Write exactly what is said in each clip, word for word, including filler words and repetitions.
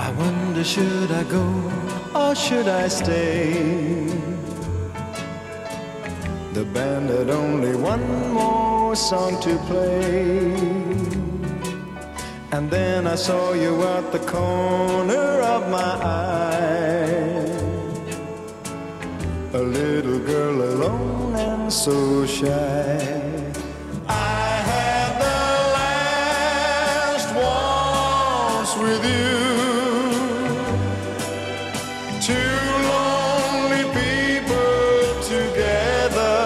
I wonder, should I go or should I stay? The band had only one more song to play, and then I saw you at the corner of my eye, a little girl alone and so shy. I had the last waltz with you, two lonely people together.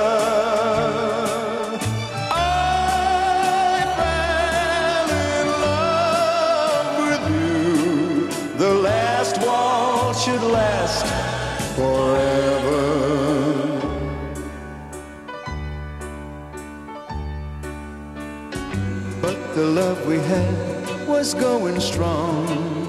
I fell in love with you. The last waltz should last forever. But the love we had was going strong.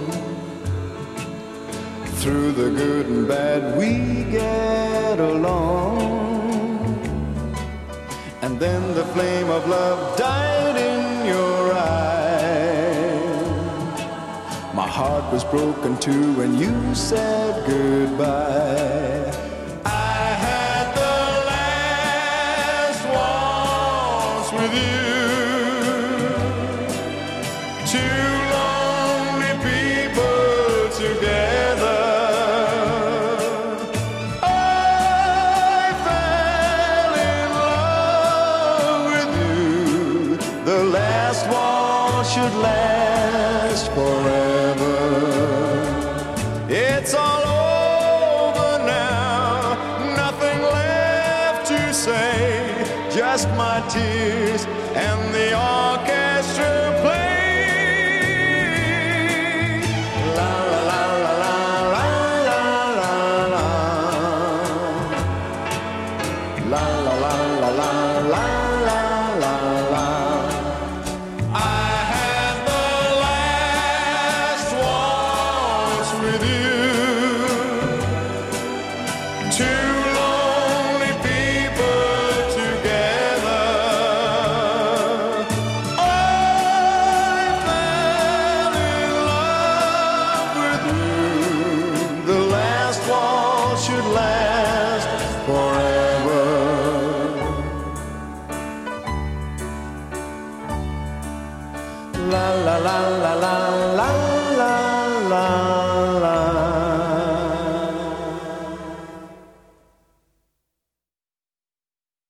Through the good and bad we get along. And then the flame of love died in your eyes. My heart was broken too when you said goodbye. I had the last waltz with you, two lonely people together. I fell in love with you. The last waltz should last forever. It's all over now, nothing left to say, just my tears and the orchestra play. La la la la la la la la la la la la la la la la. I had the last waltz with you, two lonely people together. I fell in love with you. The last waltz should last forever. La la la la la